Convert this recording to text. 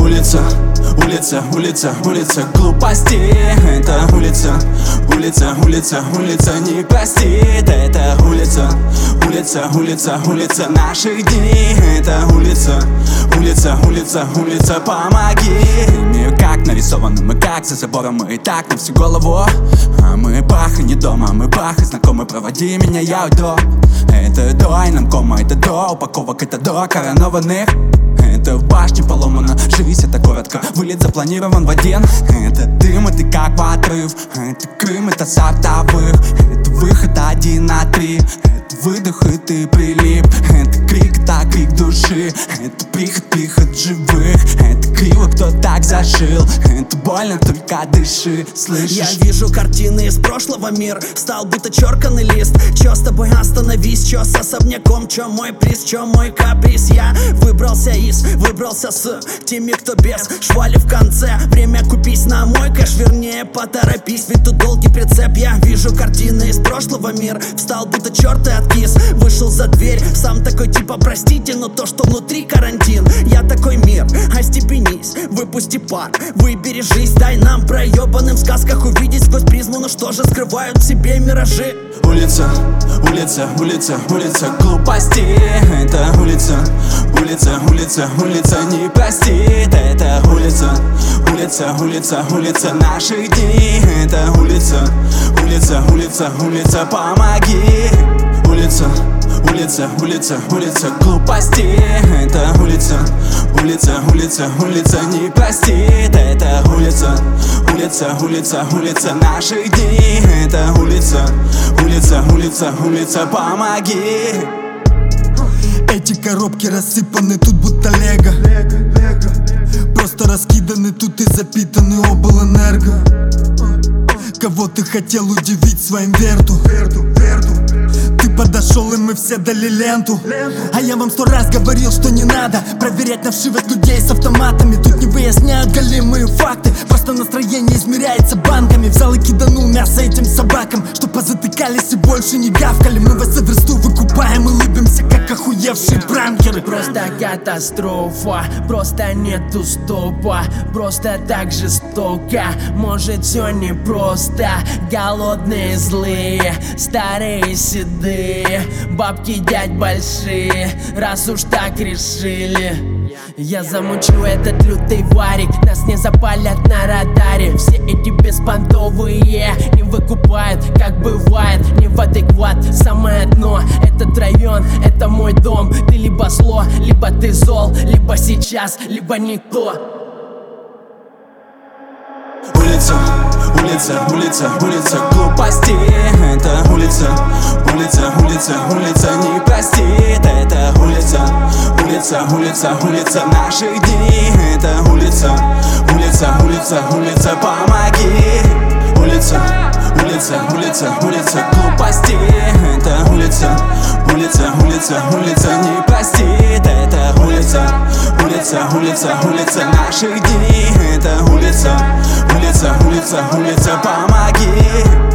Улица, улица, улица, улица глупости. Это улица, улица, улица, улица не простит. Это улица, улица, улица, улица наших дней. Это улица, улица, улица, улица, помоги. Мир как нарисован, мы как за забором, мы и так на всю голову. А мы прах и не дома, мы прах и знакомы, проводи меня, я уйду. Это до, и нам кома, это до упаковок, это до коронованных. Это в башне поломана, жизнь это коротко, вылет запланирован в один. Это дым, и ты как в отрыв. Это Крым, это сортовых. Это выход 1 на 3. Это выдох, и ты прилип. Это крик, это крик души. Это приход живых. Это криво, кто так зашил. Это больно, только дыши, слышишь? Я вижу картины из прошлого, мир стал будто черканный лист. Чё с тобой остановись, чё с особняком, чё мой приз, чё мой каприз. Я выбрался с теми, кто без швали в конце. Время купись на мой кэш, вернее поторопись, ведь тут долгий прицеп. Я вижу картины из прошлого, мир встал будто черт и откис. Вышел за дверь, сам такой типа простите, но то, что внутри карантин. Я такой: мир, остепенись, выпусти пар, выбери жизнь, дай нам проебанным в сказках увидеть сквозь призму, но что же скрывают в себе миражи. Улица, улица, улица, улица глупости. Это улица, улица, улица, улица не простит. Это улица, улица, улица, улица наших дней. Это улица, улица, улица, улица, помоги. Улица, улица, улица, улица глупости. Это улица, улица, улица, улица не простит. Это улица, улица, улица, улица наших дней. Это улица, улица, улица, улица, помоги. Эти коробки рассыпаны тут будто лего. Просто раскиданы тут и запитаны облэнерго. Кого ты хотел удивить своим верту? Ты подошел, и мы все дали ленту. А я вам 100 раз говорил, что не надо проверять на вшивость людей с автоматами. Тут не выясняют голимые факты, просто настроение измеряется банками. Взял и киданул мясо этим собакам, что позатыкались и больше не гавкали. Мы вас за версту выкупаем и улыбимся, как охуевшие пранкеры. Просто катастрофа, просто нету стопа. Просто так жестоко, может все непросто. Голодные, злые, старые, седые, бабки, дядь большие, раз уж так решили. Я замучу этот лютый варик, нас не запалят на радаре. Все эти беспонтовые не выкупают, как бывает, не в адекват. Самое дно, этот район, это мой дом. Ты либо зло, либо ты зол, либо сейчас, либо никто. Улица, улица, улица, улица глупости. Это улица, улица, улица, улица не простит. Это улица, улица, улица, улица наших дней. Это улица, улица, улица, улица, помоги. Улица, улица, улица, улица глупости. Это улица, улица, улица, улица не простит. Это улица, улица, улица, улица наших дней. Это улица, улица, улица, улица, помоги.